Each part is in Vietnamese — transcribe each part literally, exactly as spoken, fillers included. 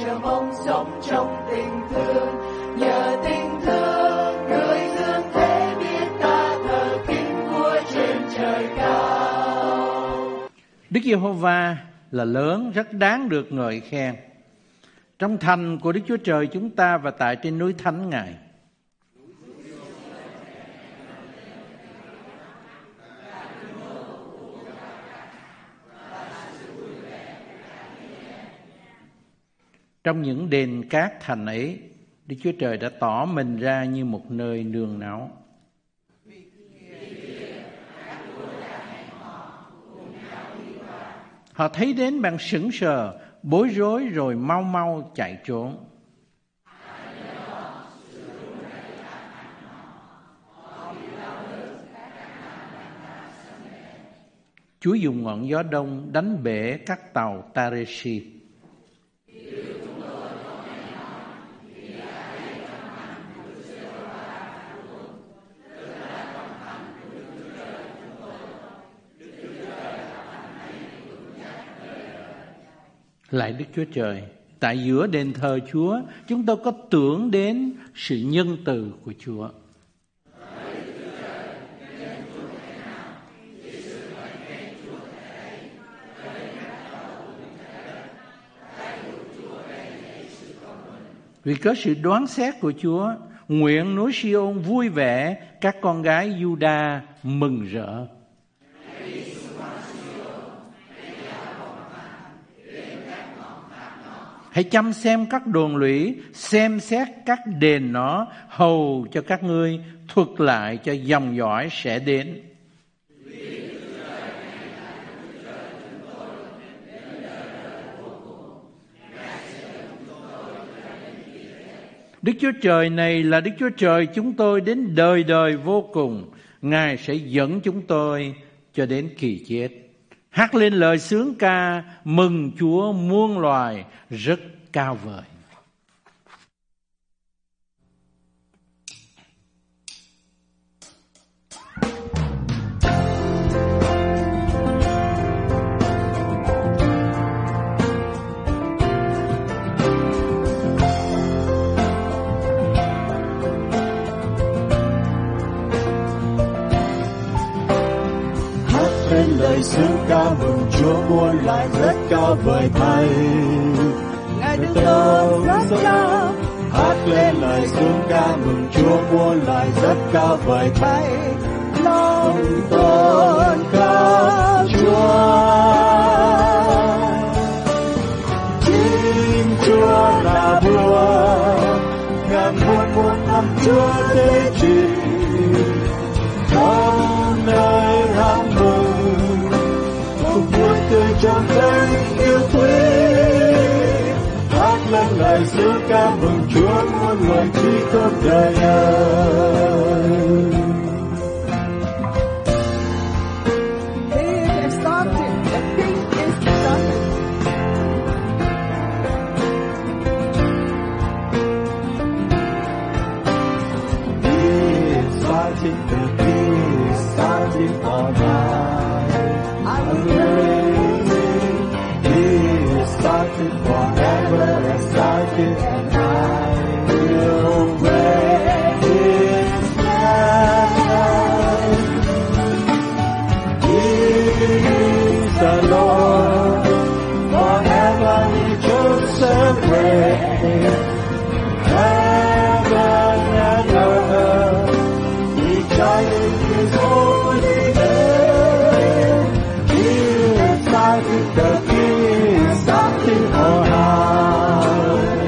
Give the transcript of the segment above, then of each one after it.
nhờ mong sống trong tình thương, nhờ tình thương người thương thế biết ta thờ kính Vua trên trời cao. Đức Giê-hô-va là lớn, rất đáng được ngợi khen. Trong thành của Đức Chúa Trời chúng ta và tại trên núi thánh Ngài. Trong những đền cát thành ấy, Đức Chúa Trời đã tỏ mình ra như một nơi nương náu. Họ thấy đến bạn sững sờ, bối rối rồi mau mau chạy trốn. Chúa dùng ngọn gió đông đánh bể các tàu Tareshi. Lạy Đức Chúa Trời, tại giữa đền thờ Chúa, chúng tôi có tưởng đến sự nhân từ của Chúa. Vì có sự đoán xét của Chúa, nguyện núi Si-ôn vui vẻ, các con gái Giu-đa mừng rỡ. Hãy chăm xem các đồn lũy, xem xét các đền nó, hầu cho các ngươi thuật lại cho dòng dõi sẽ đến. Đức Chúa Trời này là Đức Chúa Trời chúng tôi đến đời đời vô cùng. Ngài sẽ dẫn chúng tôi cho đến kỳ chết. Hát lên lời xướng ca, mừng Chúa muôn loài, rất cao vời. Lên lời xướng ca mừng Chúa muôn loài rất cao vời thay. Ngài đứng lớn rất cao. Hát lên lời xướng ca mừng Chúa muôn loài rất cao vời thay. Lòng tôn ca Chúa. Chính Chúa là vua, ngàn muôn muôn năm Chúa tế trị. Trong nơi hát mừng, cùng vui tươi trong danh yêu quý. Hát lên lời xướng ca mừng Chúa muôn loài chi tốt đời ơi. He is exalted, the King is exalted. He is exalted, the King is exalted on high. Exalted forever, exalted, and I will praise His name. He is the Lord, forever He chosen reign. Heaven and earth rejoice in His holy name. He is exalted, the King on high.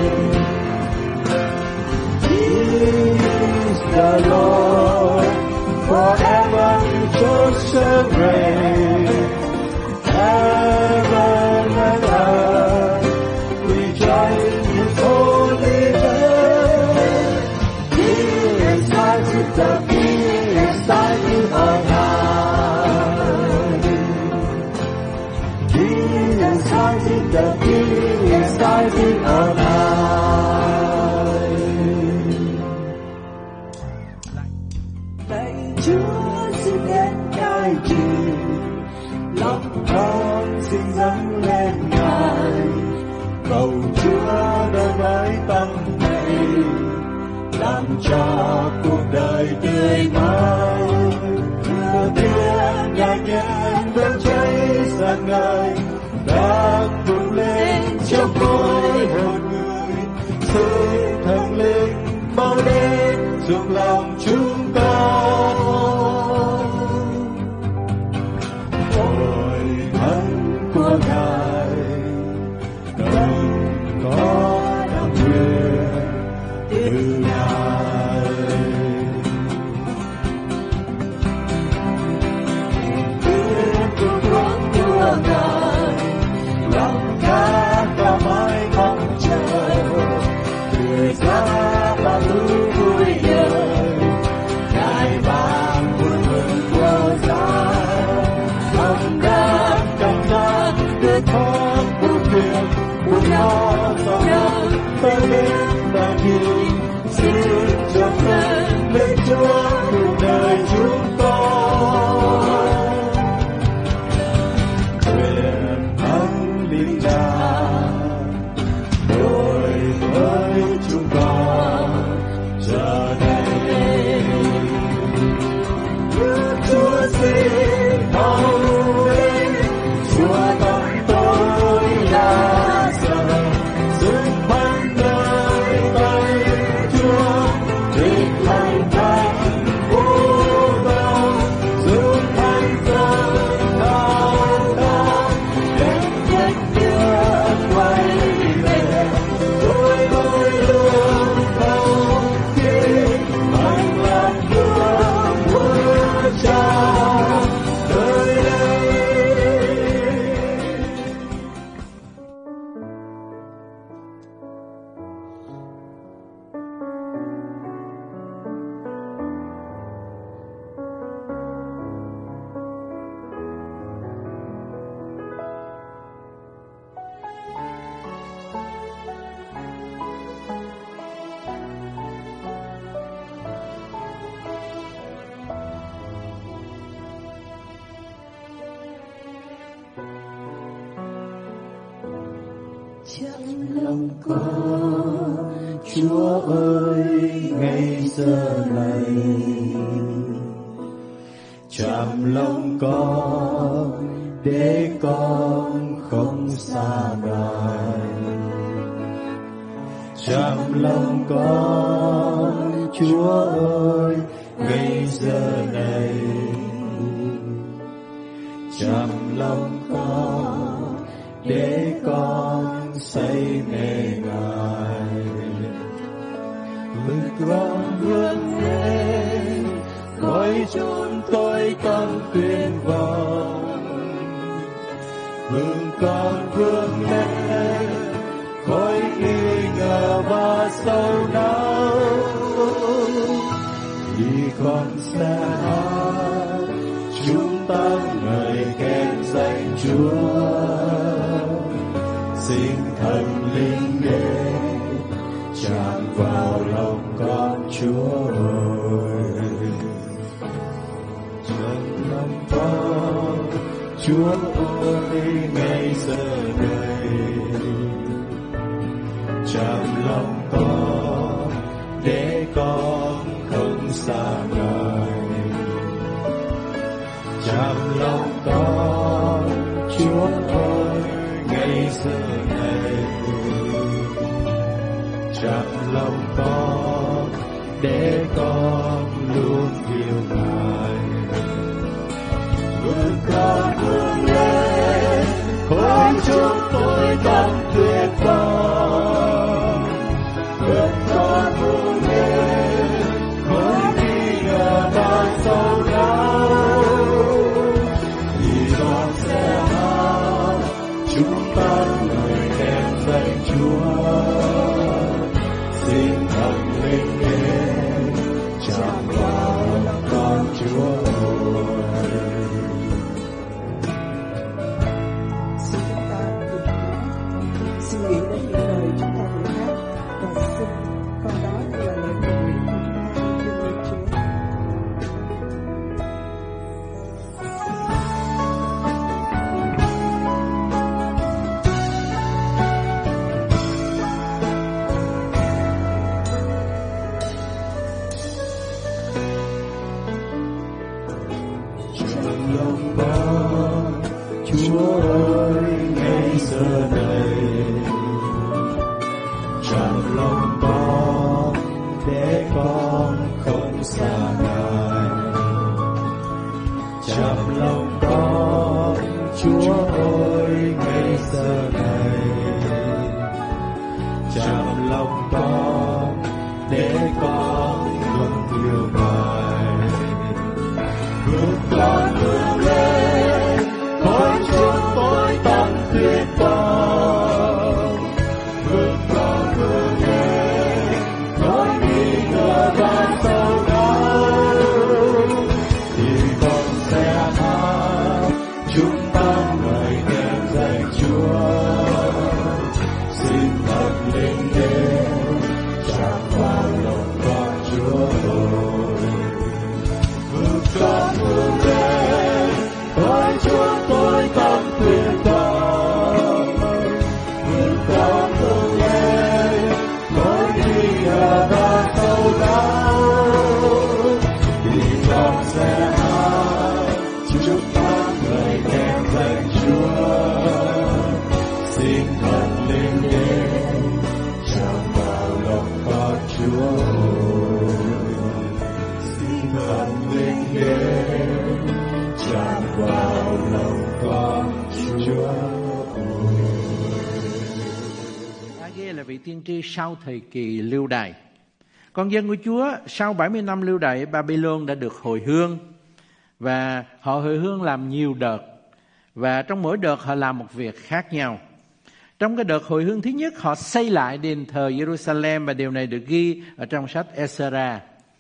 He is the Lord, forever He chosen reign. Heaven and earth rejoice in His holy name. He is exalted, the King is exalted on high. He is exalted, the King is exalted on high. Lạy Chúa xin đến cai trị, lòng con xin dâng lên Ngài, cầu Chúa cho cuộc đời tươi mới. Thừa biết ngài nhận đốt cháy sáng ngời đang vươn lên trong mỗi hồn người. Xin Thánh Linh mau đến giúp lòng chúng con. Ôi thân của ngài cần có đặc quyền từ ngài. Tiếng của con của ngài lòng ca và mãi mong chờ. Người ra và lưu vui đời ngài ban buồn mừng của dài. Lòng đã cảm giác được thoát của việc của nó sau đó ta đến ta đi. Xin cho phép lên Chúa cuộc đời chúng con. Nguyện Thánh Linh Cha đối với chúng con giờ đây. Chúa xin hầu đến, Chúa tâm tôi là giờ. Dừng phán đời tay Chúa, định thành thành vô vọng. Dừng thành dân thao thao, đến nhất đưa quay về. Tôi tôi luôn không khi anh làm gương của Cha đời đây. Chạm lòng con, Chúa ơi, ngay giờ này. Chạm lòng con để con không xa Ngài. Chạm lòng con, Chúa ơi, ngay giờ này. Chạm lòng con để con say mê Ngài. Mừng con vươn lên khỏi chốn tôi tâm tuyệt vọng. Mừng con vươn lên khỏi nghi ngờ và sầu não. Vì con sẽ hát chúng ta ngợi khen danh Chúa. Xin Thần Linh đến tràn vào lòng con Chúa ơi. Trong lòng con Chúa ơi ngay giờ này. Chạm lòng con để con không xa Ngài. Chạm lòng con Chúa ơi ngay giờ này. Chạm lòng con để con luôn yêu Ngài. Vươn con vươn lên khỏi chốn tôi tâm tuyệt vọng. Vươn con vươn lên khỏi nghi ngờ và sầu não. Vì con sẽ hát chúng ta ngợi khen danh Chúa. Xin Thần Linh đến tràn vào Chúa ơi, ngay giờ này chạm lòng con để con không xa Ngài. Chạm lòng con, Chúa ơi, ngay giờ này chạm lòng con để con không yêu Ngài. Bước con bước lên, khói chuông tối tăm tuyệt vời. Bước con bước lên, nỗi nghi ngờ và sầu đau thì con sẽ hát chúng ta ngợi khen danh Chúa. Xin thật linh đến chạm vào lòng con Chúa ơi. Bước con bước lên, khói chuông tối tăm tuyệt vời. Bước con bước lên, nỗi nghi ngờ và sầu đau thì con sẽ hát chúng ta ngợi khen danh Chúa. Xin thật linh đến chạm vào lòng con Chúa ơi. Xin thật linh đến chạm vào lòng con Chúa ơi. A-gê là vị tiên tri sau thời kỳ lưu đày. Con dân của Chúa sau bảy mươi năm lưu đày ở Babylon đã được hồi hương, và họ hồi hương làm nhiều đợt, và trong mỗi đợt họ làm một việc khác nhau. Trong cái đợt hồi hương thứ nhất, họ xây lại đền thờ Jerusalem, và điều này được ghi ở trong sách Ezra.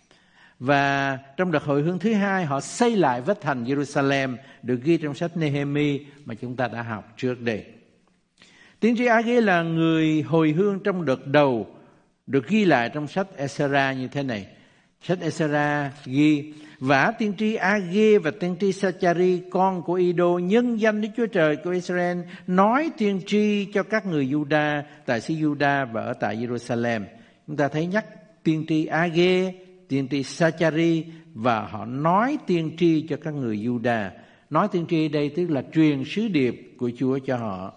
Và trong đợt hồi hương thứ hai, họ xây lại vết thành Jerusalem, được ghi trong sách Nehemi mà chúng ta đã học trước đây. Tiên tri A-gê là người hồi hương trong đợt đầu, được ghi lại trong sách Ezra như thế này. Sách Ezra ghi: Vả tiên tri A-gê và tiên tri Sa-cha-ri, con của Idô, nhân danh Đức Chúa Trời của Israel, nói tiên tri cho các người Juda tại xứ Juda và ở tại Jerusalem. Chúng ta thấy nhắc tiên tri A-gê, tiên tri Sa-cha-ri, và họ nói tiên tri cho các người Juda. Nói tiên tri đây tức là truyền sứ điệp của Chúa cho họ.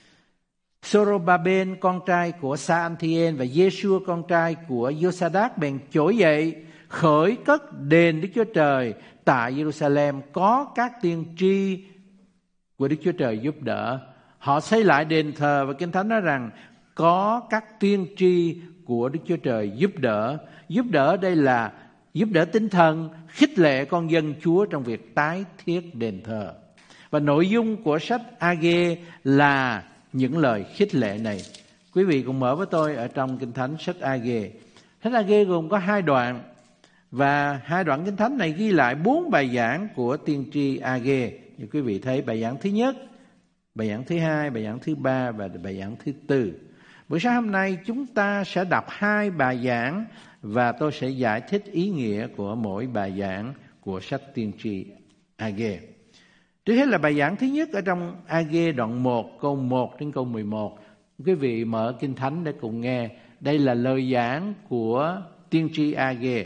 Sorobaben, con trai của Sa-an-thi-en, và Giê-xua, con trai của Giô-sa-đác, bèn trỗi dậy khởi cất đền Đức Chúa Trời tại Jerusalem, có các tiên tri của Đức Chúa Trời giúp đỡ. Họ xây lại đền thờ, và Kinh Thánh nói rằng có các tiên tri của Đức Chúa Trời giúp đỡ. Giúp đỡ đây là giúp đỡ tinh thần, khích lệ con dân Chúa trong việc tái thiết đền thờ. Và nội dung của sách A-gê là những lời khích lệ này. Quý vị cùng mở với tôi ở trong Kinh Thánh sách A-gê. Sách A-gê gồm có hai đoạn, và hai đoạn Kinh Thánh này ghi lại bốn bài giảng của tiên tri A-gê. Như quý vị thấy, bài giảng thứ nhất, bài giảng thứ hai, bài giảng thứ ba và bài giảng thứ tư. Buổi sáng hôm nay chúng ta sẽ đọc hai bài giảng, và tôi sẽ giải thích ý nghĩa của mỗi bài giảng của sách tiên tri A-gê. Trước hết là bài giảng thứ nhất ở trong A-gê đoạn một, câu một đến câu mười một. Quý vị mở Kinh Thánh để cùng nghe. Đây là lời giảng của tiên tri A-gê.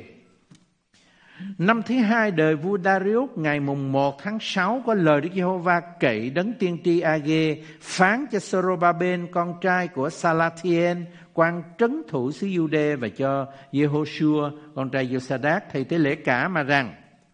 Năm thứ hai đời vua Darius, ngày mùng một tháng sáu, có lời Đức Giê-hô-va cậy đấng tiên tri A-gê, phán cho Sorobaben, con trai của Salathiel, quan trấn thủ xứ Giu-đê, và cho Giê-hô-shua, con trai Giô-sa-đác, thầy tế lễ cả, mà rằng: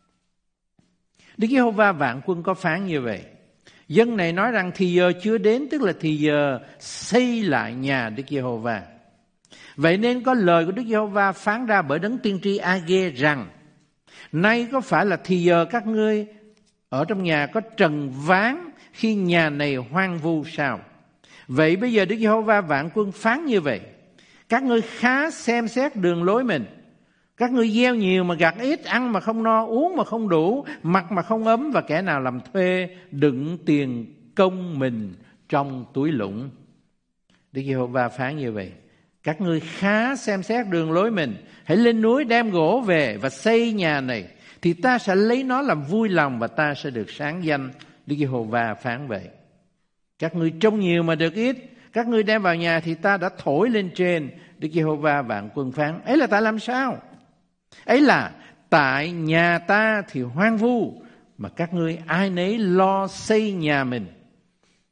Đức Giê-hô-va vạn quân có phán như vậy: Dân này nói rằng thì giờ chưa đến, tức là thì giờ xây lại nhà Đức Giê-hô-va. Vậy nên có lời của Đức Giê-hô-va phán ra bởi đấng tiên tri A-gê rằng: Nay có phải là thì giờ các ngươi ở trong nhà có trần ván khi nhà này hoang vu sao? Vậy bây giờ Đức Giê-hô-va vạn quân phán như vậy: Các ngươi khá xem xét đường lối mình. Các ngươi gieo nhiều mà gặt ít, ăn mà không no, uống mà không đủ, mặc mà không ấm, và kẻ nào làm thuê đựng tiền công mình trong túi lũng. Đức Giê-hô-va phán như vậy: Các ngươi khá xem xét đường lối mình, hãy lên núi đem gỗ về và xây nhà này, thì ta sẽ lấy nó làm vui lòng, và ta sẽ được sáng danh. Đức Giê-hô-va phán vậy. Các ngươi trông nhiều mà được ít, các ngươi đem vào nhà thì ta đã thổi lên trên. Đức Giê-hô-va vạn quân phán: Ấy là tại làm sao? Ấy là tại nhà ta thì hoang vu, mà các ngươi ai nấy lo xây nhà mình.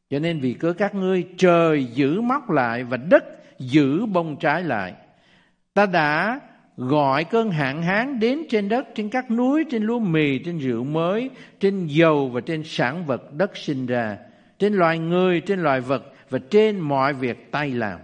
Cho nên vì cớ các ngươi, trời giữ móc lại và đất giữ bông trái lại. Ta đã gọi cơn hạn hán đến trên đất, trên các núi, trên lúa mì, trên rượu mới, trên dầu và trên sản vật đất sinh ra, trên loài người, trên loài vật và trên mọi việc tay làm.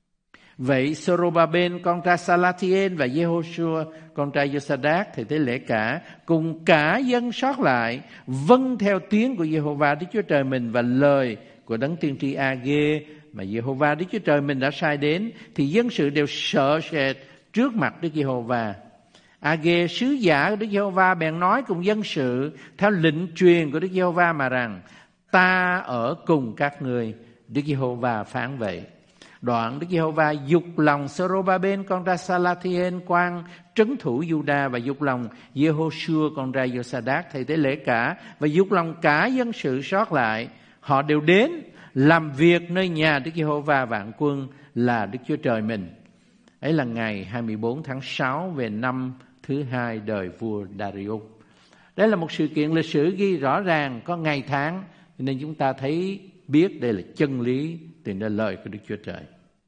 Vậy Sorobaben con trai Salathiel và Jehoshua con trai Josadak thầy tế lễ cả cùng cả dân sót lại vâng theo tiếng của Giê-hô-va Đức Chúa Trời mình và lời của đấng tiên tri A-gê mà Giê-hô-va Đức Chúa Trời mình đã sai đến, thì dân sự đều sợ sệt trước mặt Đức Giê-hô-va. A-gê sứ giả của Đức Giê-hô-va bèn nói cùng dân sự theo lệnh truyền của Đức Giê-hô-va mà rằng: ta ở cùng các ngươi. Đức Giê-hô-va phán vậy. Đoạn Đức Giê-hô-va dục lòng Sorobaben con trai Salathiel quan trấn thủ Juda và dục lòng Jehoshua con trai Josadak thầy tế lễ cả và dục lòng cả dân sự sót lại. Họ đều đến làm việc nơi nhà Đức Giê-hô-va vạn quân là Đức Chúa Trời mình. Ấy là ngày hai mươi bốn tháng sáu về năm thứ hai đời vua Darius. Đây là một sự kiện lịch sử ghi rõ ràng có ngày tháng, nên chúng ta thấy biết đây là chân lý từ nơi lời của Đức Chúa Trời.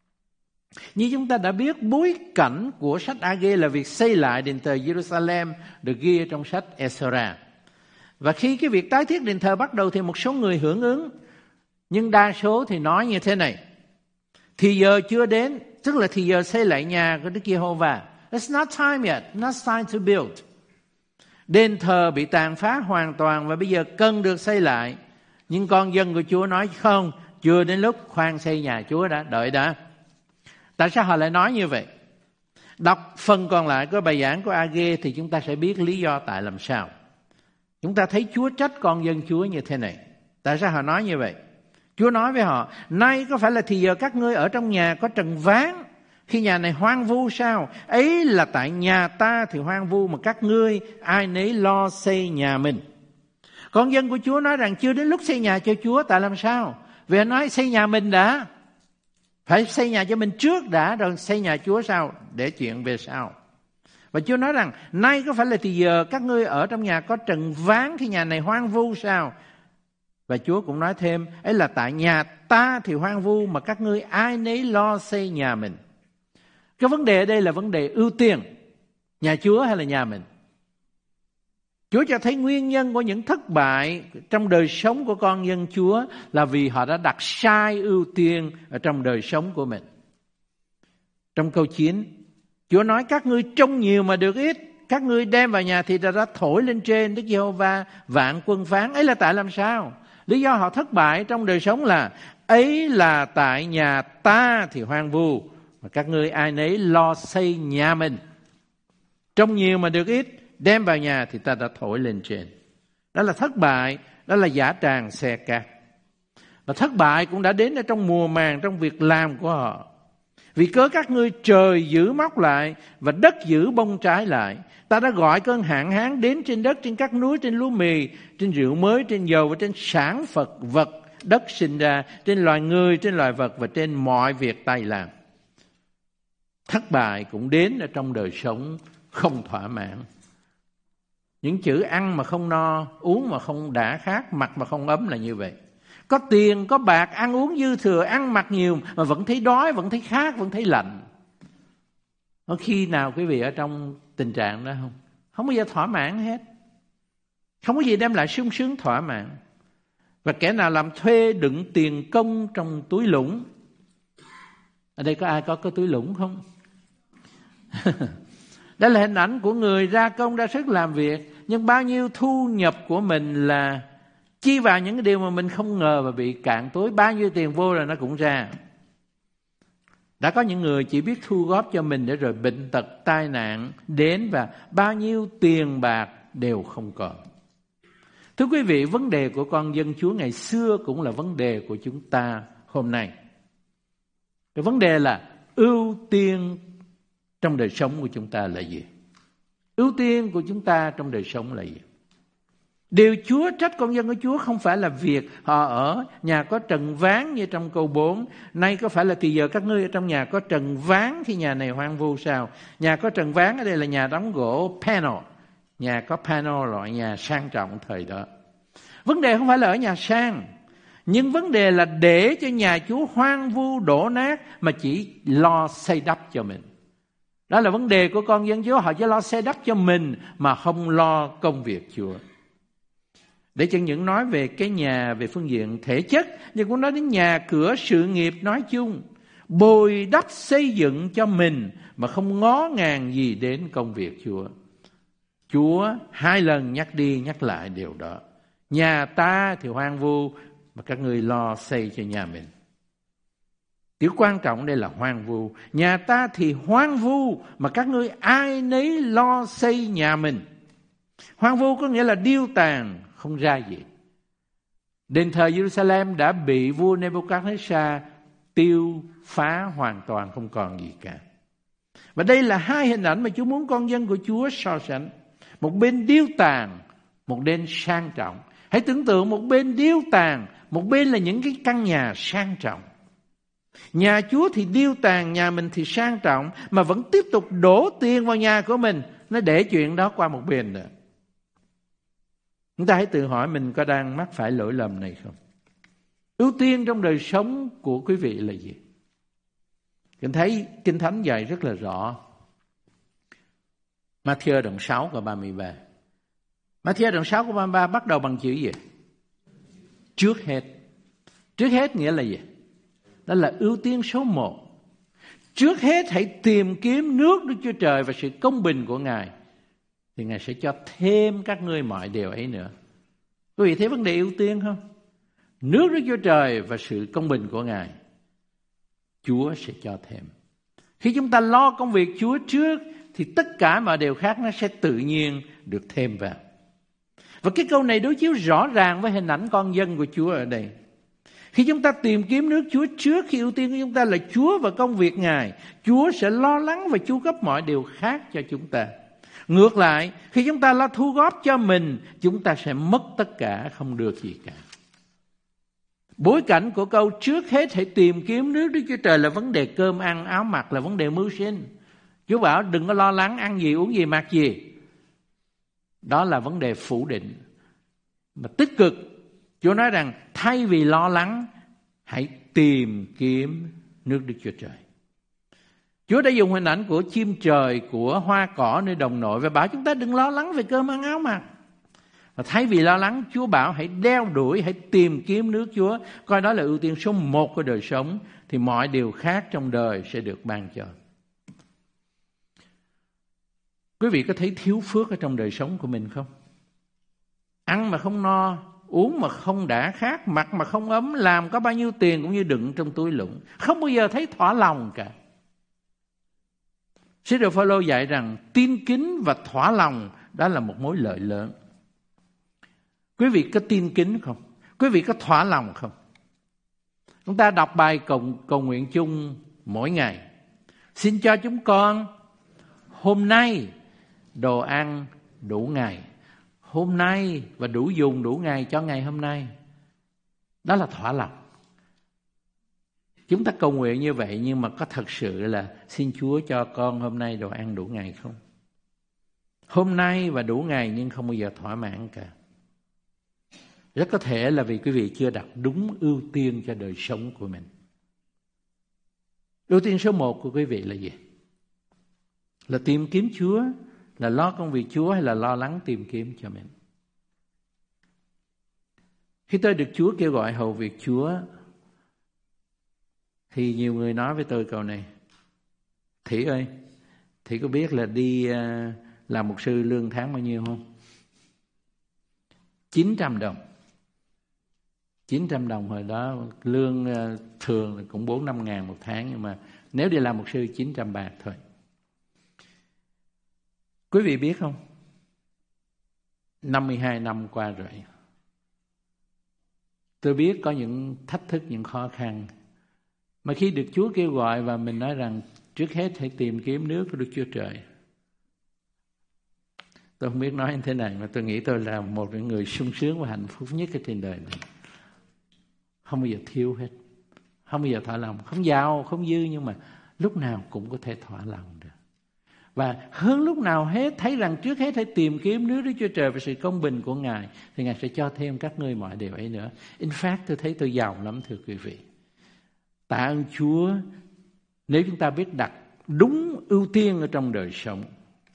Như chúng ta đã biết, bối cảnh của sách A-gê là việc xây lại đền thờ Jerusalem được ghi ở trong sách Ezra. Và khi cái việc tái thiết đền thờ bắt đầu thì một số người hưởng ứng, nhưng đa số thì nói như thế này: thì giờ chưa đến, tức là thì giờ xây lại nhà của Đức Giê-hô-va. It's not time yet, not time to build. Đền thờ bị tàn phá hoàn toàn và bây giờ cần được xây lại. Nhưng con dân của Chúa nói không, chưa đến lúc, khoan xây nhà Chúa đã, đợi đã. Tại sao họ lại nói như vậy? Đọc phần còn lại của bài giảng của A-gê thì chúng ta sẽ biết lý do tại làm sao. Chúng ta thấy Chúa trách con dân Chúa như thế này. Tại sao họ nói như vậy? Chúa nói với họ: nay có phải là thì giờ các ngươi ở trong nhà có trần ván, khi nhà này hoang vu sao? Ấy là tại nhà ta thì hoang vu, mà các ngươi ai nấy lo xây nhà mình. Con dân của Chúa nói rằng chưa đến lúc xây nhà cho Chúa. Tại làm sao? Vì họ nói xây nhà mình đã. Phải xây nhà cho mình trước đã, rồi xây nhà Chúa sau, để chuyện về sau. Và Chúa nói rằng nay có phải là thì giờ các ngươi ở trong nhà có trần ván khi nhà này hoang vu sao? Và Chúa cũng nói thêm: ấy là tại nhà ta thì hoang vu, mà các ngươi ai nấy lo xây nhà mình. Cái vấn đề ở đây là vấn đề ưu tiên, nhà Chúa hay là nhà mình. Chúa cho thấy nguyên nhân của những thất bại trong đời sống của con dân Chúa là vì họ đã đặt sai ưu tiên ở trong đời sống của mình. Trong câu chín, Chúa nói: các ngươi trông nhiều mà được ít, các ngươi đem vào nhà thì đã, đã thổi lên trên. Đức Giê-hô-va vạn quân phán. Ấy là tại làm sao? Lý do họ thất bại trong đời sống là: ấy là tại nhà ta thì hoang vu, mà các ngươi ai nấy lo xây nhà mình. Trông nhiều mà được ít, đem vào nhà thì ta đã thổi lên trên. Đó là thất bại, đó là giả tràng xe cát. Và thất bại cũng đã đến ở trong mùa màng, trong việc làm của họ. Vì cớ các ngươi trời giữ móc lại và đất giữ bông trái lại, ta đã gọi cơn hạn hán đến trên đất, trên các núi, trên lúa mì, trên rượu mới, trên dầu và trên sản vật vật đất sinh ra, trên loài người, trên loài vật và trên mọi việc tay làm. Thất bại cũng đến ở trong đời sống không thỏa mãn. Những chữ ăn mà không no, uống mà không đã khát, mặc mà không ấm là như vậy. Có tiền, có bạc, ăn uống dư thừa, ăn mặc nhiều mà vẫn thấy đói, vẫn thấy khát, vẫn thấy lạnh. Có khi nào quý vị ở trong tình trạng đó không? Không bao giờ thỏa mãn hết. Không có gì đem lại sung sướng thỏa mãn. Và kẻ nào làm thuê đựng tiền công trong túi lũng? Ở đây có ai có cái túi lũng không? Đó là hình ảnh của người ra công ra sức làm việc, nhưng bao nhiêu thu nhập của mình là chi vào những cái điều mà mình không ngờ và bị cạn túi. Bao nhiêu tiền vô là nó cũng ra. Đã có những người chỉ biết thu góp cho mình để rồi bệnh tật, tai nạn đến và bao nhiêu tiền bạc đều không còn. Thưa quý vị, vấn đề của con dân Chúa ngày xưa cũng là vấn đề của chúng ta hôm nay. Cái vấn đề là ưu tiên trong đời sống của chúng ta là gì? Ưu tiên của chúng ta trong đời sống là gì? Điều Chúa trách con dân của Chúa không phải là việc họ ở nhà có trần ván như trong câu bốn. Nay có phải là thì giờ các ngươi ở trong nhà có trần ván khi nhà này hoang vu sao? Nhà có trần ván ở đây là nhà đóng gỗ panel. Nhà có panel loại nhà sang trọng thời đó. Vấn đề không phải là ở nhà sang. Nhưng vấn đề là để cho nhà Chúa hoang vu đổ nát mà chỉ lo xây đắp cho mình. Đó là vấn đề của con dân Chúa. Họ chỉ lo xây đắp cho mình mà không lo công việc Chúa. Để chẳng những nói về cái nhà về phương diện thể chất, nhưng cũng nói đến nhà cửa sự nghiệp nói chung. Bồi đắp xây dựng cho mình mà không ngó ngàng gì đến công việc Chúa. Chúa hai lần nhắc đi nhắc lại điều đó. Nhà ta thì hoang vu mà các ngươi lo xây cho nhà mình. Điều quan trọng đây là hoang vu. Nhà ta thì hoang vu mà các ngươi ai nấy lo xây nhà mình. Hoang vu có nghĩa là điêu tàn, không ra gì. Đền thờ Jerusalem đã bị vua Nebuchadnezzar tiêu phá hoàn toàn, không còn gì cả. Và đây là hai hình ảnh mà Chúa muốn con dân của Chúa so sánh. Một bên điêu tàn, một bên sang trọng. Hãy tưởng tượng một bên điêu tàn, một bên là những cái căn nhà sang trọng. Nhà Chúa thì điêu tàn, nhà mình thì sang trọng, mà vẫn tiếp tục đổ tiền vào nhà của mình. Nó để chuyện đó qua một bên nữa. Chúng ta hãy tự hỏi mình có đang mắc phải lỗi lầm này không? Ưu tiên trong đời sống của quý vị là gì? Kinh thấy Kinh Thánh dạy rất là rõ. Ma-thi-ơ đoạn sáu câu ba mươi ba. Ma-thi-ơ đoạn sáu câu ba mươi ba bắt đầu bằng chữ gì? Trước hết. Trước hết nghĩa là gì? Đó là ưu tiên số một. Trước hết hãy tìm kiếm nước Đức Chúa Trời và sự công bình của Ngài, thì Ngài sẽ cho thêm các ngươi mọi điều ấy nữa. Quý vị thấy vấn đề ưu tiên không? Nước Đức Chúa Trời và sự công bình của Ngài, Chúa sẽ cho thêm. Khi chúng ta lo công việc Chúa trước thì tất cả mọi điều khác nó sẽ tự nhiên được thêm vào. Và cái câu này đối chiếu rõ ràng với hình ảnh con dân của Chúa ở đây. Khi chúng ta tìm kiếm nước Chúa trước, khi ưu tiên của chúng ta là Chúa và công việc Ngài, Chúa sẽ lo lắng và chu cấp mọi điều khác cho chúng ta. Ngược lại, khi chúng ta lo thu góp cho mình, chúng ta sẽ mất tất cả, không được gì cả. Bối cảnh của câu trước hết hãy tìm kiếm nước Đức Chúa Trời là vấn đề cơm ăn, áo mặc, là vấn đề mưu sinh. Chúa bảo đừng có lo lắng ăn gì, uống gì, mặc gì. Đó là vấn đề phủ định. Mà tích cực, Chúa nói rằng thay vì lo lắng, hãy tìm kiếm nước Đức Chúa Trời. Chúa đã dùng hình ảnh của chim trời, của hoa cỏ nơi đồng nội và bảo chúng ta đừng lo lắng về cơm ăn áo mặc. Và thay vì lo lắng, Chúa bảo hãy đeo đuổi, hãy tìm kiếm nước Chúa. Coi đó là ưu tiên số một của đời sống, thì mọi điều khác trong đời sẽ được ban cho. Quý vị có thấy thiếu phước ở trong đời sống của mình không? Ăn mà không no, uống mà không đã khát, mặc mà không ấm, làm có bao nhiêu tiền cũng như đựng trong túi lũng, không bao giờ thấy thỏa lòng cả. Sứ đồ Phao-lô dạy rằng tin kính và thỏa lòng đó là một mối lợi lớn. Quý vị có tin kính không? Quý vị có thỏa lòng không? Chúng ta đọc bài cầu, cầu nguyện chung mỗi ngày. Xin cho chúng con hôm nay đồ ăn đủ ngày. Hôm nay và đủ dùng đủ ngày cho ngày hôm nay. Đó là thỏa lòng. Chúng ta cầu nguyện như vậy, nhưng mà có thật sự là xin Chúa cho con hôm nay đồ ăn đủ ngày không? Hôm nay và đủ ngày nhưng không bao giờ thỏa mãn cả. Rất có thể là vì quý vị chưa đặt đúng ưu tiên cho đời sống của mình. Ưu tiên số một của quý vị là gì? Là tìm kiếm Chúa, là lo công việc Chúa, hay là lo lắng tìm kiếm cho mình? Khi tôi được Chúa kêu gọi hầu việc Chúa, thì nhiều người nói với tôi câu này: Thị ơi, Thị có biết là đi uh, làm mục sư lương tháng bao nhiêu không? chín trăm đồng. chín trăm đồng hồi đó, lương uh, thường cũng bốn năm ngàn một tháng, nhưng mà nếu đi làm mục sư chín trăm bạc thôi. Quý vị biết không? năm mươi hai năm qua rồi. Tôi biết có những thách thức, những khó khăn. Mà khi được Chúa kêu gọi và mình nói rằng trước hết hãy tìm kiếm nước của Đức Chúa Trời, tôi không biết nói như thế này, mà tôi nghĩ tôi là một người sung sướng và hạnh phúc nhất ở trên đời này. Không bao giờ thiếu hết, không bao giờ thỏa lòng, không giàu, không dư, nhưng mà lúc nào cũng có thể thỏa lòng được. Và hơn lúc nào hết thấy rằng trước hết hãy tìm kiếm nước Đức Chúa Trời và sự công bình của Ngài, thì Ngài sẽ cho thêm các ngươi mọi điều ấy nữa. In fact, tôi thấy tôi giàu lắm thưa quý vị. Tạ ơn Chúa nếu chúng ta biết đặt đúng ưu tiên ở trong đời sống.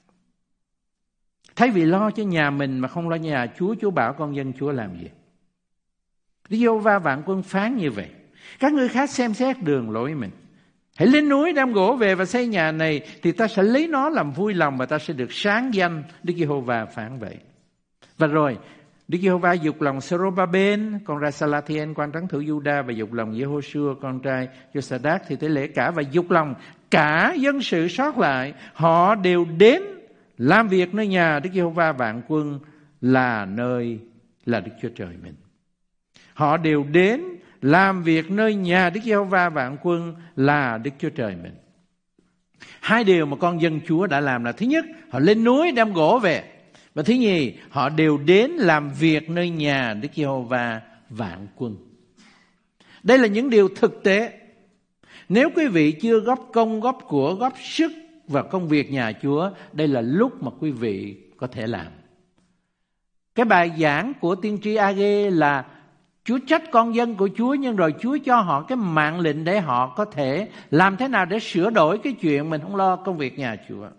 Thay vì lo cho nhà mình mà không lo nhà Chúa, Chúa bảo con dân Chúa làm gì? Đức Giê-hô-va vạn quân phán như vậy: các ngươi khác xem xét đường lối mình, hãy lên núi đem gỗ về và xây nhà này, thì ta sẽ lấy nó làm vui lòng và ta sẽ được sáng danh. Đức Giê-hô-va phán vậy. Và rồi Đức Giê-hô-va dục lòng Sê-rô-ba-bên con trai Sa-la-thi-en quan trấn thủ Giu-đa, và dục lòng Giê-hô-xua con trai Giô-sa-đác thì tế lễ cả, và dục lòng cả dân sự sót lại. Họ đều đến làm việc nơi nhà Đức Giê-hô-va vạn quân là nơi là Đức Chúa Trời mình. Họ đều đến làm việc nơi nhà Đức Giê-hô-va vạn quân là Đức Chúa Trời mình. Hai điều mà con dân Chúa đã làm là: thứ nhất, họ lên núi đem gỗ về, và thứ nhì, họ đều đến làm việc nơi nhà Đức Giê-hô-va vạn quân. Đây là những điều thực tế. Nếu quý vị chưa góp công, góp của, góp sức vào công việc nhà Chúa, đây là lúc mà quý vị có thể làm. Cái bài giảng của tiên tri A-gê là Chúa trách con dân của Chúa, nhưng rồi Chúa cho họ cái mạng lệnh để họ có thể làm thế nào để sửa đổi cái chuyện mình không lo công việc nhà Chúa.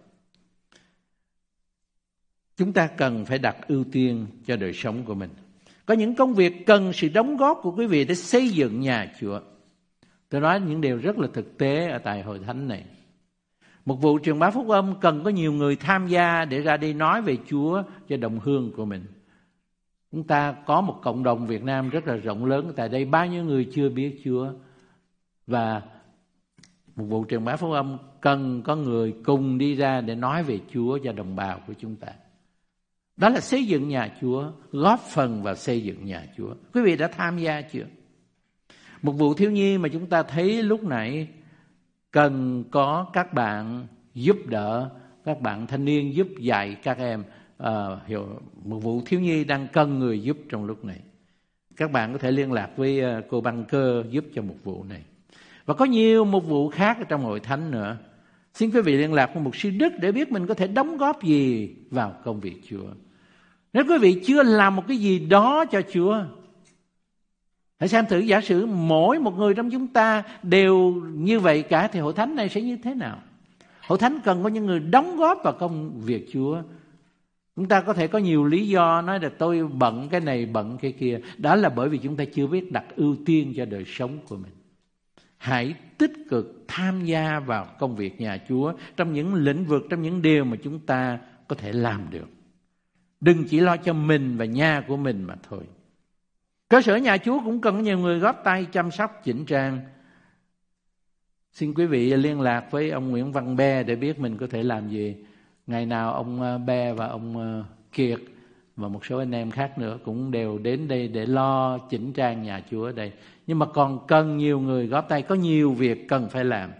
Chúng ta cần phải đặt ưu tiên cho đời sống của mình. Có những công việc cần sự đóng góp của quý vị để xây dựng nhà Chúa. Tôi nói những điều rất là thực tế ở tại hội thánh này. Một vụ truyền bá phúc âm cần có nhiều người tham gia để ra đi nói về Chúa cho đồng hương của mình. Chúng ta có một cộng đồng Việt Nam rất là rộng lớn. Tại đây bao nhiêu người chưa biết Chúa. Và một vụ truyền bá phúc âm cần có người cùng đi ra để nói về Chúa cho đồng bào của chúng ta. Đó là xây dựng nhà Chúa, góp phần vào xây dựng nhà Chúa. Quý vị đã tham gia chưa? Một vụ thiếu nhi mà chúng ta thấy lúc nãy cần có các bạn giúp đỡ, các bạn thanh niên giúp dạy các em. À, hiểu, một vụ thiếu nhi đang cần người giúp trong lúc này. Các bạn có thể liên lạc với cô băng cơ giúp cho một vụ này. Và có nhiều một vụ khác ở trong hội thánh nữa. Xin quý vị liên lạc với mục sư Đức để biết mình có thể đóng góp gì vào công việc Chúa. Nếu quý vị chưa làm một cái gì đó cho Chúa, hãy xem thử giả sử mỗi một người trong chúng ta đều như vậy cả, thì hội thánh này sẽ như thế nào? Hội thánh cần có những người đóng góp vào công việc Chúa. Chúng ta có thể có nhiều lý do nói là tôi bận cái này, bận cái kia. Đó là bởi vì chúng ta chưa biết đặt ưu tiên cho đời sống của mình. Hãy tích cực tham gia vào công việc nhà Chúa trong những lĩnh vực, trong những điều mà chúng ta có thể làm được. Đừng chỉ lo cho mình và nhà của mình mà thôi. Cơ sở nhà Chúa cũng cần nhiều người góp tay chăm sóc chỉnh trang. Xin quý vị liên lạc với ông Nguyễn Văn Be để biết mình có thể làm gì. Ngày nào ông Be và ông Kiệt và một số anh em khác nữa cũng đều đến đây để lo chỉnh trang nhà Chúa ở đây. Nhưng mà còn cần nhiều người góp tay, có nhiều việc cần phải làm.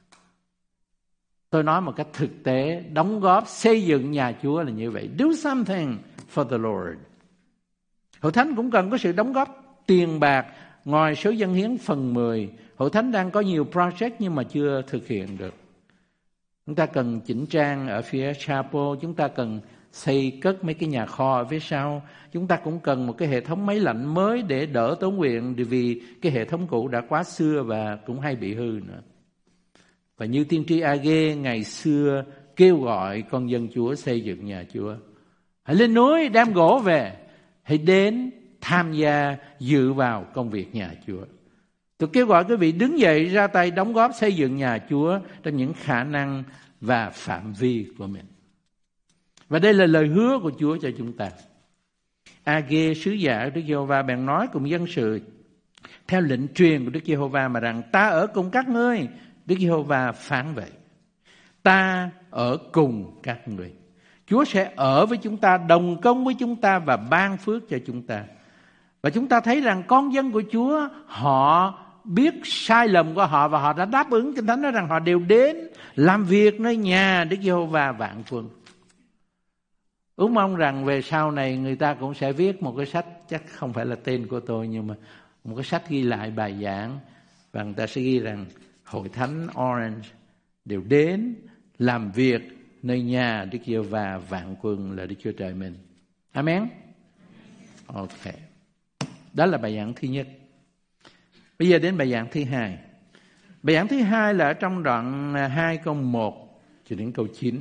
Tôi nói một cách thực tế, đóng góp xây dựng nhà Chúa là như vậy. Do something for the Lord. Hội thánh cũng cần có sự đóng góp tiền bạc. Ngoài số dân hiến phần mười, hội thánh đang có nhiều project nhưng mà chưa thực hiện được. Chúng ta cần chỉnh trang ở phía chapel, chúng ta cần xây cất mấy cái nhà kho ở phía sau. Chúng ta cũng cần một cái hệ thống máy lạnh mới để đỡ tốn điện, vì cái hệ thống cũ đã quá xưa và cũng hay bị hư nữa. Và như tiên tri A-gê ngày xưa kêu gọi con dân Chúa xây dựng nhà Chúa. Hãy lên núi đem gỗ về, hãy đến tham gia dự vào công việc nhà Chúa. Tôi kêu gọi quý vị đứng dậy ra tay đóng góp xây dựng nhà Chúa trong những khả năng và phạm vi của mình. Và đây là lời hứa của Chúa cho chúng ta. A-gê sứ giả của Đức Giê-hô-va bèn nói cùng dân sự theo lệnh truyền của Đức Giê-hô-va mà rằng: ta ở cùng các ngươi. Đức Giê-hô-va phán vậy: ta ở cùng các ngươi. Chúa sẽ ở với chúng ta, đồng công với chúng ta và ban phước cho chúng ta. Và chúng ta thấy rằng con dân của Chúa họ biết sai lầm của họ và họ đã đáp ứng. Kinh Thánh nói rằng họ đều đến làm việc nơi nhà Đức Giê-hô-va vạn quân. Ước mong rằng về sau này người ta cũng sẽ viết một cái sách, chắc không phải là tên của tôi, nhưng mà một cái sách ghi lại bài giảng, và người ta sẽ ghi rằng hội thánh Orange đều đến làm việc nơi nhà Đức Giê-hô-va vạn quân là Đức Chúa Trời mình. Amen. Ok. Đó là bài giảng thứ nhất. Bây giờ đến bài giảng thứ hai. Bài giảng thứ hai là ở trong đoạn hai câu một cho đến câu chín.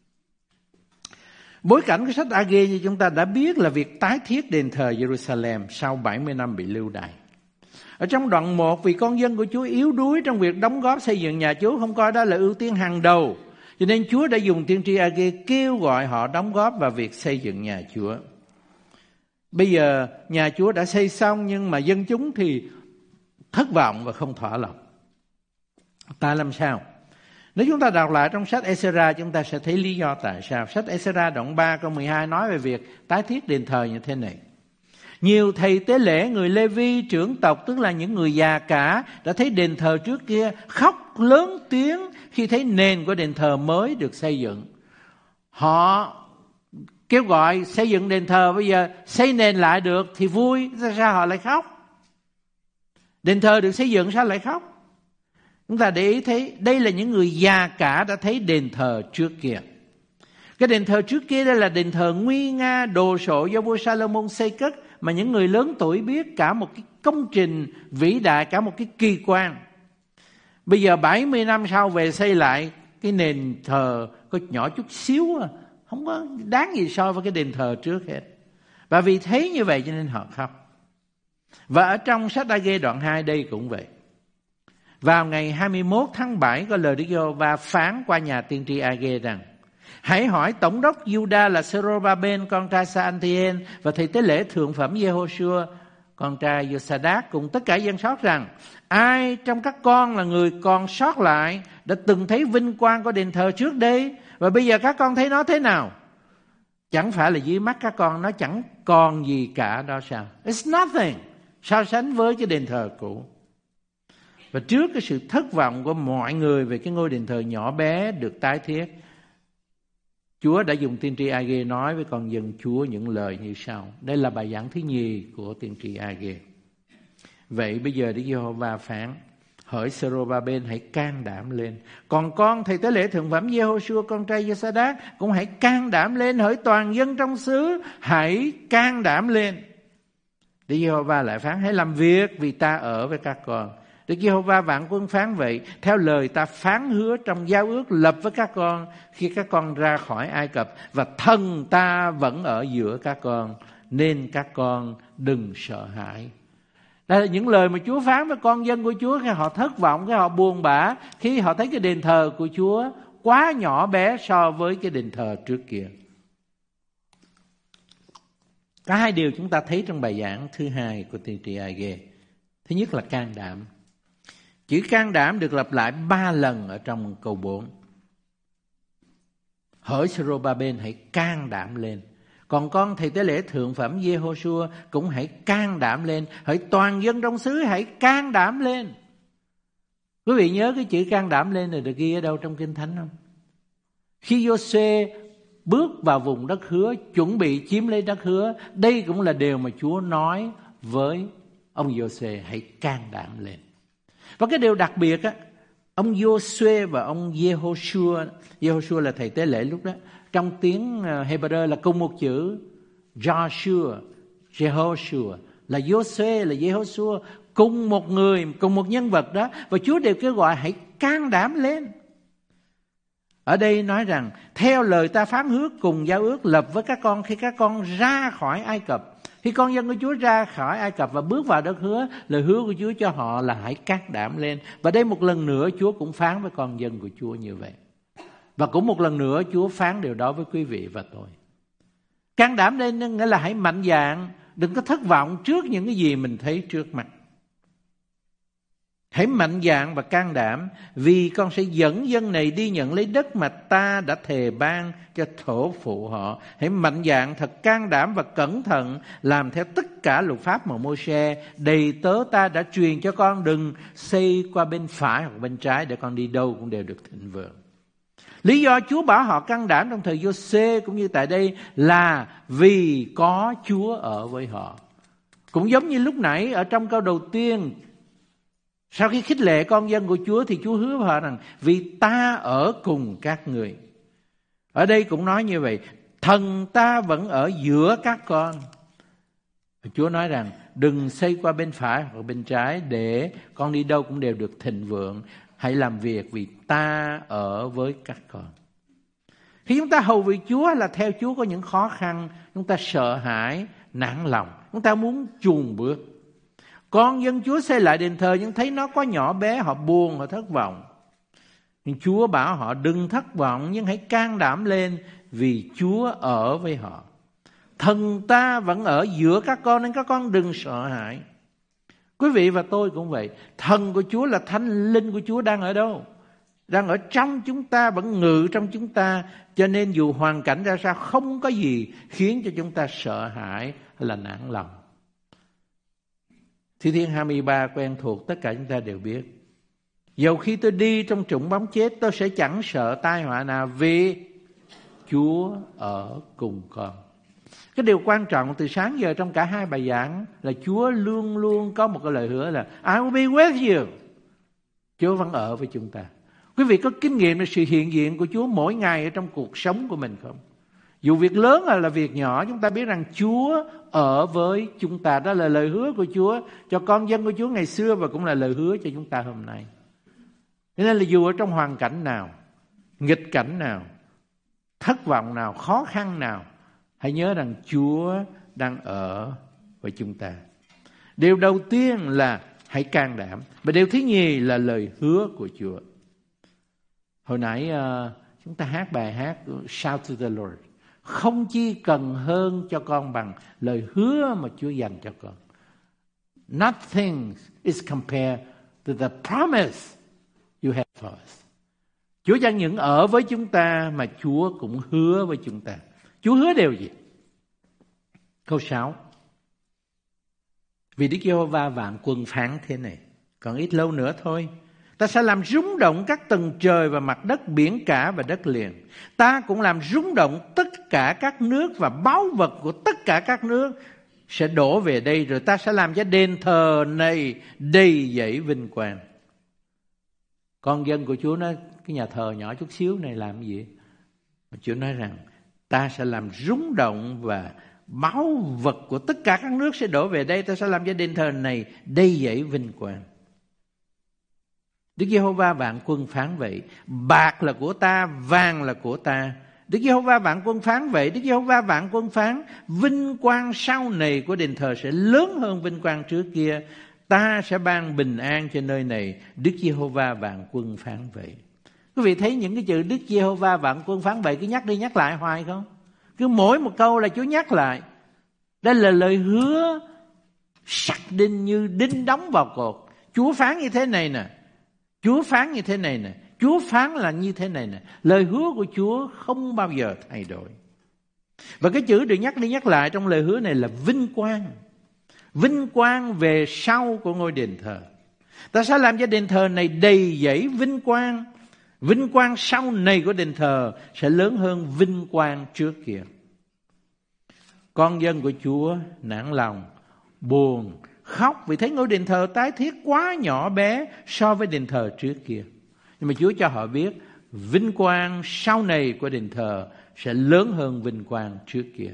Bối cảnh của sách A-gê như chúng ta đã biết là việc tái thiết đền thờ Jerusalem sau bảy mươi năm bị lưu đày. Ở trong đoạn một, vì con dân của Chúa yếu đuối trong việc đóng góp xây dựng nhà Chúa, không coi đó là ưu tiên hàng đầu, cho nên Chúa đã dùng tiên tri A-gê kêu gọi họ đóng góp vào việc xây dựng nhà Chúa. Bây giờ nhà Chúa đã xây xong, nhưng mà dân chúng thì thất vọng và không thỏa lòng. Ta làm sao? Nếu chúng ta đọc lại trong sách Ê-xê-ra, chúng ta sẽ thấy lý do tại sao. Sách Ê-xê-ra đoạn ba câu mười hai nói về việc tái thiết đền thờ như thế này. Nhiều thầy tế lễ, người Lê-vi, trưởng tộc, tức là những người già cả, đã thấy đền thờ trước kia, khóc lớn tiếng khi thấy nền của đền thờ mới được xây dựng. Họ kêu gọi xây dựng đền thờ, bây giờ xây nền lại được thì vui, sao họ lại khóc? Đền thờ được xây dựng sao lại khóc? Chúng ta để ý thấy đây là những người già cả đã thấy đền thờ trước kia. Cái đền thờ trước kia đây là đền thờ nguy nga đồ sộ do vua Salomon xây cất, mà những người lớn tuổi biết cả một cái công trình vĩ đại, cả một cái kỳ quan. Bây giờ bảy mươi năm sau về xây lại cái nền thờ có nhỏ chút xíu à, không có đáng gì so với cái đền thờ trước hết. Và vì thấy như vậy cho nên họ khóc. Và ở trong sách A-gê đoạn hai đây cũng vậy. Vào ngày hai mươi mốt tháng bảy có lời Đức Giê-hô-va phán qua nhà tiên tri A-gê rằng: hãy hỏi tổng đốc Giu-đa là Sê-rô-ba-bên con trai Sa-an-thi-ên và thầy tế lễ thượng phẩm Giê-hô-shua con trai Giô-sa-đác cùng tất cả dân sót rằng: ai trong các con là người còn sót lại đã từng thấy vinh quang của đền thờ trước đây, và bây giờ các con thấy nó thế nào? Chẳng phải là dưới mắt các con nó chẳng còn gì cả đó sao? It's nothing so sánh với cái đền thờ cũ. Và trước cái sự thất vọng của mọi người về cái ngôi đền thờ nhỏ bé được tái thiết, Chúa đã dùng tiên tri A-gê nói với con dân Chúa những lời như sau. Đây là bài giảng thứ nhì của tiên tri A-gê. Vậy bây giờ Đức Giê-hô-va phán: hỡi Sê-rô-ba-bên, hãy can đảm lên. Còn con thầy tế lễ thượng phẩm Giê-hô-shua con trai Giô-sa-đác cũng hãy can đảm lên. Hỡi toàn dân trong xứ, hãy can đảm lên. Đức Giê-hô-va lại phán: hãy làm việc, vì ta ở với các con. Đức Giê-hô-va vạn quân phán vậy: theo lời ta phán hứa trong giao ước lập với các con khi các con ra khỏi Ai Cập, và thân ta vẫn ở giữa các con, nên các con đừng sợ hãi. Đây là những lời mà Chúa phán với con dân của Chúa khi họ thất vọng, khi họ buồn bã, khi họ thấy cái đền thờ của Chúa quá nhỏ bé so với cái đền thờ trước kia. Có hai điều chúng ta thấy trong bài giảng thứ hai của tiên tri A-gê. Thứ nhất là can đảm. Chữ can đảm được lặp lại ba lần ở trong câu bốn. Hỡi Sê-rô-ba-bên, hãy can đảm lên. Còn con thầy tế lễ thượng phẩm Giê-hô-shua cũng hãy can đảm lên. Hỡi toàn dân trong xứ, hãy can đảm lên. Quý vị nhớ cái chữ can đảm lên này được ghi ở đâu trong Kinh Thánh không? Khi Giô-suê bước vào vùng đất hứa, chuẩn bị chiếm lấy đất hứa, đây cũng là điều mà Chúa nói với ông Giô-suê: hãy can đảm lên. Và cái điều đặc biệt á, ông Giô-suê và ông Giê-hô-shua, Giê-hô-shua là thầy tế lễ lúc đó, trong tiếng Hebrew là cùng một chữ, Joshua, Jehoshua, là Giô-suê, là Giê-hô-shua, cùng một người, cùng một nhân vật đó, và Chúa đều kêu gọi hãy can đảm lên. Ở đây nói rằng theo lời ta phán hứa cùng giao ước lập với các con khi các con ra khỏi Ai Cập. Khi con dân của Chúa ra khỏi Ai Cập và bước vào đất hứa, lời hứa của Chúa cho họ là hãy can đảm lên. Và đây một lần nữa Chúa cũng phán với con dân của Chúa như vậy. Và cũng một lần nữa Chúa phán điều đó với quý vị và tôi. Can đảm lên nghĩa là hãy mạnh dạn, đừng có thất vọng trước những cái gì mình thấy trước mặt. Hãy mạnh dạn và can đảm, vì con sẽ dẫn dân này đi nhận lấy đất mà ta đã thề ban cho thổ phụ họ. Hãy mạnh dạn, thật can đảm và cẩn thận, làm theo tất cả luật pháp mà Mô-sê đầy tớ ta đã truyền cho con. Đừng xây qua bên phải hoặc bên trái, để con đi đâu cũng đều được thịnh vượng. Lý do Chúa bảo họ can đảm trong thời Giô-xê cũng như tại đây là vì có Chúa ở với họ. Cũng giống như lúc nãy ở trong câu đầu tiên, sau khi khích lệ con dân của Chúa thì Chúa hứa với họ rằng: vì ta ở cùng các người. Ở đây cũng nói như vậy, thần ta vẫn ở giữa các con. Chúa nói rằng đừng xây qua bên phải hoặc bên trái, để con đi đâu cũng đều được thịnh vượng. Hãy làm việc vì ta ở với các con. Khi chúng ta hầu việc Chúa là theo Chúa có những khó khăn, chúng ta sợ hãi, nản lòng, chúng ta muốn chùn bước. Con dân Chúa xây lại đền thờ nhưng thấy nó có nhỏ bé, họ buồn, họ thất vọng. Nhưng Chúa bảo họ đừng thất vọng, nhưng hãy can đảm lên vì Chúa ở với họ. Thần ta vẫn ở giữa các con nên các con đừng sợ hãi. Quý vị và tôi cũng vậy. Thần của Chúa là Thánh Linh của Chúa đang ở đâu? Đang ở trong chúng ta, vẫn ngự trong chúng ta. Cho nên dù hoàn cảnh ra sao, không có gì khiến cho chúng ta sợ hãi hay là nản lòng. Thi Thiên hai mươi ba quen thuộc, tất cả chúng ta đều biết. Dầu khi tôi đi trong trũng bóng chết, tôi sẽ chẳng sợ tai họa nào, vì Chúa ở cùng con. Cái điều quan trọng từ sáng giờ trong cả hai bài giảng là Chúa luôn luôn có một cái lời hứa là I will be with you. Chúa vẫn ở với chúng ta. Quý vị có kinh nghiệm về sự hiện diện của Chúa mỗi ngày ở trong cuộc sống của mình không? Dù việc lớn hay là việc nhỏ, chúng ta biết rằng Chúa ở với chúng ta. Đó là lời hứa của Chúa cho con dân của Chúa ngày xưa, và cũng là lời hứa cho chúng ta hôm nay. Nên là dù ở trong hoàn cảnh nào, nghịch cảnh nào, thất vọng nào, khó khăn nào, hãy nhớ rằng Chúa đang ở với chúng ta. Điều đầu tiên là hãy can đảm. Và điều thứ nhì là lời hứa của Chúa. Hồi nãy uh, chúng ta hát bài hát Shout to the Lord. Không chi cần hơn cho con bằng lời hứa mà Chúa dành cho con. Nothing is compared to the promise you have for us. Chúa chẳng những ở với chúng ta mà Chúa cũng hứa với chúng ta. Chúa hứa điều gì? Câu sáu. Vì Đức Giê-hô-va vạn quân phán thế này: còn ít lâu nữa thôi, ta sẽ làm rung động các tầng trời và mặt đất, biển cả và đất liền. Ta cũng làm rung động tất cả các nước, và báu vật của tất cả các nước sẽ đổ về đây. Rồi ta sẽ làm cho đền thờ này đầy dẫy vinh quang. Con dân của Chúa nói cái nhà thờ nhỏ chút xíu này làm gì? Chúa nói rằng ta sẽ làm rung động và báu vật của tất cả các nước sẽ đổ về đây. Ta sẽ làm cho đền thờ này đầy dẫy vinh quang. Đức Giê-hô-va vạn quân phán vậy: bạc là của ta, vàng là của ta. Đức Giê-hô-va vạn quân phán vậy. Đức Giê-hô-va vạn quân phán: vinh quang sau này của đền thờ sẽ lớn hơn vinh quang trước kia. Ta sẽ ban bình an cho nơi này. Đức Giê-hô-va vạn quân phán vậy. Quý vị thấy những cái chữ Đức Giê-hô-va vạn quân phán vậy cứ nhắc đi nhắc lại hoài không? Cứ mỗi một câu là Chúa nhắc lại. Đây là lời hứa sắc đinh như đinh đóng vào cột. Chúa phán như thế này nè. Chúa phán như thế này nè. Chúa phán là như thế này nè. Lời hứa của Chúa không bao giờ thay đổi. Và cái chữ được nhắc đi nhắc lại trong lời hứa này là vinh quang. Vinh quang về sau của ngôi đền thờ. Ta sẽ làm cho đền thờ này đầy dẫy vinh quang. Vinh quang sau này của đền thờ sẽ lớn hơn vinh quang trước kia. Con dân của Chúa nản lòng, buồn, khóc vì thấy ngôi đền thờ tái thiết quá nhỏ bé so với đền thờ trước kia. Nhưng mà Chúa cho họ biết vinh quang sau này của đền thờ sẽ lớn hơn vinh quang trước kia.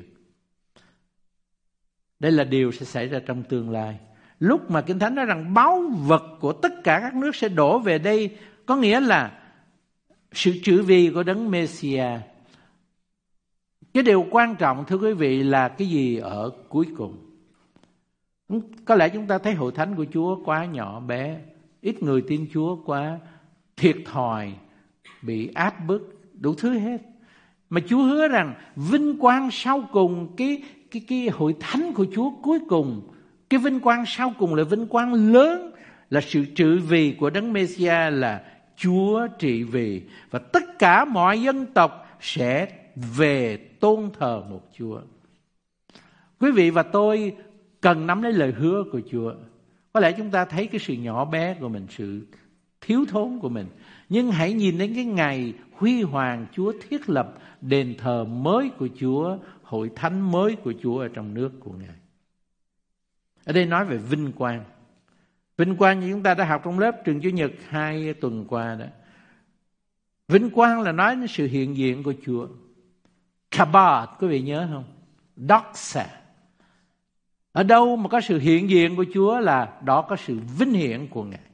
Đây là điều sẽ xảy ra trong tương lai. Lúc mà Kinh Thánh nói rằng báu vật của tất cả các nước sẽ đổ về đây, có nghĩa là sự trữ vì của Đấng Messiah. Cái điều quan trọng thưa quý vị là cái gì ở cuối cùng? Có lẽ chúng ta thấy hội thánh của Chúa quá nhỏ bé, ít người tin Chúa quá, thiệt thòi, bị áp bức, đủ thứ hết. Mà Chúa hứa rằng vinh quang sau cùng, cái, cái, cái hội thánh của Chúa cuối cùng, cái vinh quang sau cùng là vinh quang lớn, là sự trị vì của Đấng Messiah, là Chúa trị vì. Và tất cả mọi dân tộc sẽ về tôn thờ một Chúa. Quý vị và tôi cần nắm lấy lời hứa của Chúa. Có lẽ chúng ta thấy cái sự nhỏ bé của mình, sự thiếu thốn của mình. Nhưng hãy nhìn đến cái ngày huy hoàng Chúa thiết lập đền thờ mới của Chúa, hội thánh mới của Chúa ở trong nước của Ngài. Ở đây nói về vinh quang. Vinh quang như chúng ta đã học trong lớp trường Chủ nhật hai tuần qua đó. Vinh quang là nói đến sự hiện diện của Chúa. Kabod, quý vị nhớ không? Doxa. Ở đâu mà có sự hiện diện của Chúa là đó có sự vinh hiển của Ngài.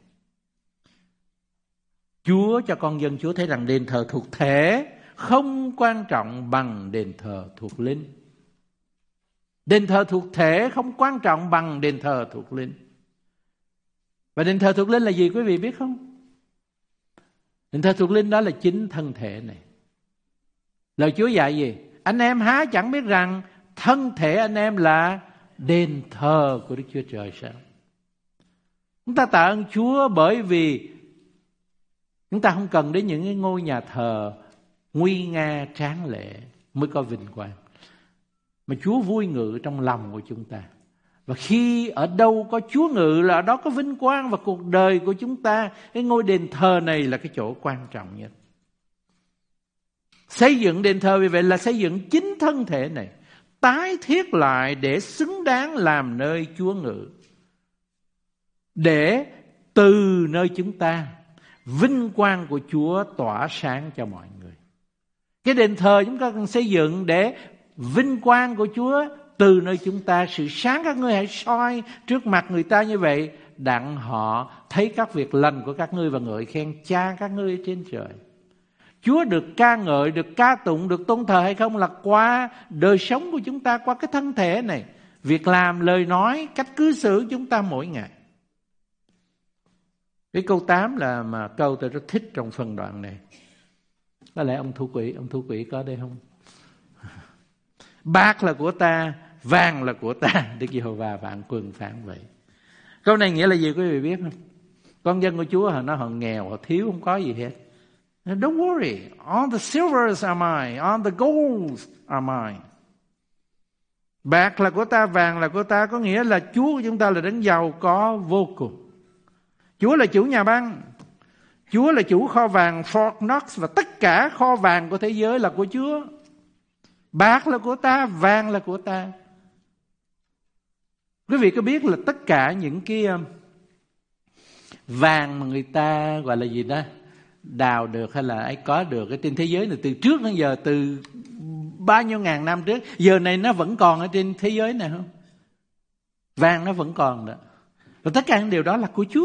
Chúa cho con dân Chúa thấy rằng đền thờ thuộc thể không quan trọng bằng đền thờ thuộc linh. Đền thờ thuộc thể không quan trọng bằng đền thờ thuộc linh. Và đền thờ thuộc linh là gì quý vị biết không? Đền thờ thuộc linh đó là chính thân thể này. Lời Chúa dạy gì? Anh em há chẳng biết rằng thân thể anh em là đền thờ của Đức Chúa Trời sao? Chúng ta tạ ơn Chúa bởi vì chúng ta không cần đến những cái ngôi nhà thờ nguy nga tráng lệ mới có vinh quang. Mà Chúa vui ngự trong lòng của chúng ta. Và khi ở đâu có Chúa ngự là ở đó có vinh quang. Và cuộc đời của chúng ta, cái ngôi đền thờ này là cái chỗ quan trọng nhất. Xây dựng đền thờ vì vậy là xây dựng chính thân thể này, tái thiết lại để xứng đáng làm nơi Chúa ngự. Để từ nơi chúng ta, vinh quang của Chúa tỏa sáng cho mọi người. Cái đền thờ chúng ta cần xây dựng để vinh quang của Chúa từ nơi chúng ta. Sự sáng các ngươi hãy soi trước mặt người ta như vậy, đặng họ thấy các việc lành của các ngươi và ngợi khen Cha các ngươi trên trời. Chúa được ca ngợi, được ca tụng, được tôn thờ hay không là qua đời sống của chúng ta, qua cái thân thể này, việc làm, lời nói, cách cư xử chúng ta mỗi ngày. Cái câu tám là mà câu tôi rất thích trong phần đoạn này. Có lẽ ông thủ quỹ, ông thủ quỹ có đây không? Bạc là của ta, vàng là của ta, Đức Giê-hô-va vạn quân phán vậy. Câu này nghĩa là gì quý vị biết không? Con dân của Chúa họ nó họ nghèo, họ thiếu không có gì hết. Don't worry, all the silvers are mine, all the golds are mine. Bạc là của ta, vàng là của ta, có nghĩa là Chúa của chúng ta là đấng giàu có vô cùng. Chúa là chủ nhà băng, Chúa là chủ kho vàng Fort Knox, và tất cả kho vàng của thế giới là của Chúa. Bạc là của ta, vàng là của ta. Quý vị có biết là tất cả những cái vàng mà người ta gọi là gì đó, đào được hay là ai có được ở trên thế giới này từ trước đến giờ, từ bao nhiêu ngàn năm trước, giờ này nó vẫn còn ở trên thế giới này không? Vàng nó vẫn còn đó. Và tất cả những điều đó là của Chúa.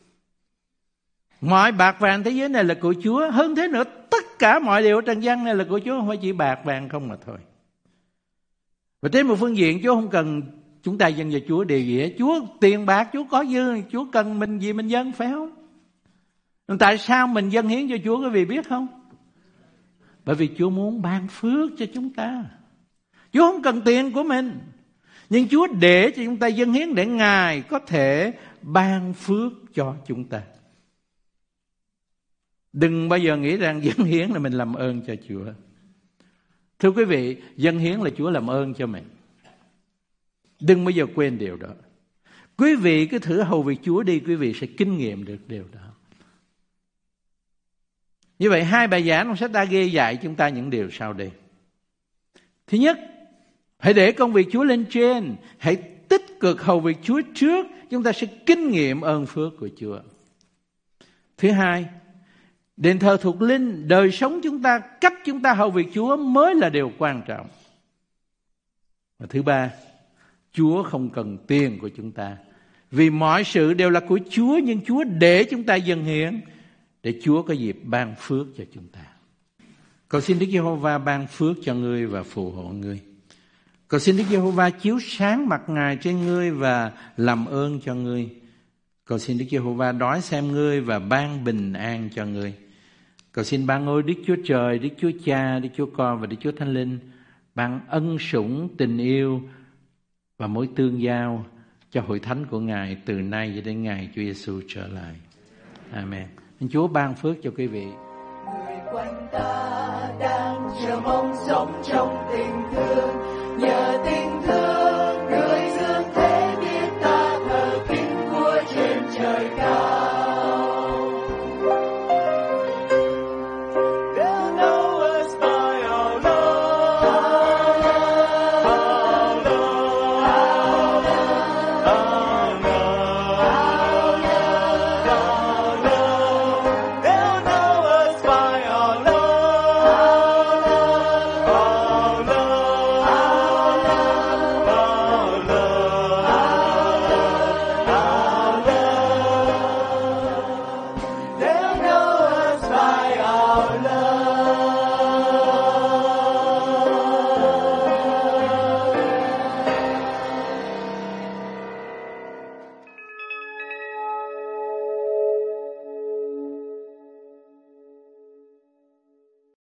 Mọi bạc vàng thế giới này là của Chúa. Hơn thế nữa, tất cả mọi điều trần gian này là của Chúa, không phải chỉ bạc vàng không mà thôi. Và trên một phương diện, Chúa không cần chúng ta dâng cho Chúa điều gì hết. Chúa tiền bạc Chúa có dư, Chúa cần mình gì mình dâng, phải không? Tại sao mình dâng hiến cho Chúa quý vị biết không? Bởi vì Chúa muốn ban phước cho chúng ta. Chúa không cần tiền của mình, nhưng Chúa để cho chúng ta dâng hiến để Ngài có thể ban phước cho chúng ta. Đừng bao giờ nghĩ rằng dâng hiến là mình làm ơn cho Chúa. Thưa quý vị, dâng hiến là Chúa làm ơn cho mình. Đừng bao giờ quên điều đó. Quý vị cứ thử hầu việc Chúa đi, quý vị sẽ kinh nghiệm được điều đó. Như vậy hai bài giảng trong sách A-gê dạy chúng ta những điều sau đây. Thứ nhất, hãy để công việc Chúa lên trên, hãy tích cực hầu việc Chúa trước, chúng ta sẽ kinh nghiệm ơn phước của Chúa. Thứ hai, đền thờ thuộc linh, đời sống chúng ta, cách chúng ta hầu việc Chúa mới là điều quan trọng. Và thứ ba, Chúa không cần tiền của chúng ta, vì mọi sự đều là của Chúa, nhưng Chúa để chúng ta dâng hiến để Chúa có dịp ban phước cho chúng ta. Cầu xin Đức Giê-hô-va ban phước cho ngươi và phù hộ ngươi. Cầu xin Đức Giê-hô-va chiếu sáng mặt Ngài trên ngươi và làm ơn cho ngươi. Cầu xin Đức Giê-hô-va đói xem ngươi và ban bình an cho ngươi. Cầu xin ban ngôi Đức Chúa Trời, Đức Chúa Cha, Đức Chúa Con và Đức Chúa Thánh Linh ban ân sủng, tình yêu và mối tương giao cho hội thánh của Ngài từ nay cho đến ngày Chúa Giêsu trở lại. Amen. Xin Chúa ban phước cho quý vị. Người quanh ta đang chờ mong sống trong tình thương, nhờ tình